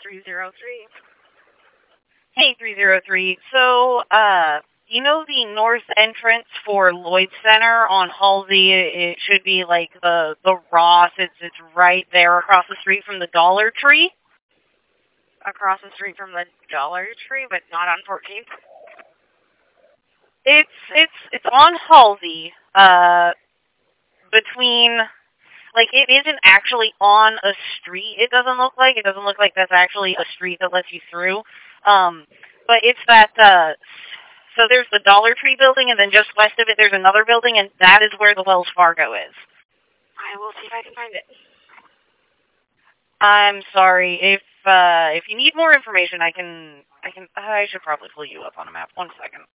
303. Hey, 303. So, you know the north entrance for Lloyd Center on Halsey? It should be like the Ross. It's right there across the street from the Dollar Tree. Across the street from the Dollar Tree, but not on 14th. It's on Halsey. Between, like, it isn't actually on a street. It doesn't look like. It doesn't look like that's actually a street that lets you through. But it's that. So there's the Dollar Tree building, and then just west of it there's another building, and that is where the Wells Fargo is. I will see if I can find it. I'm sorry. If you need more information, I should probably pull you up on a map. 1 second.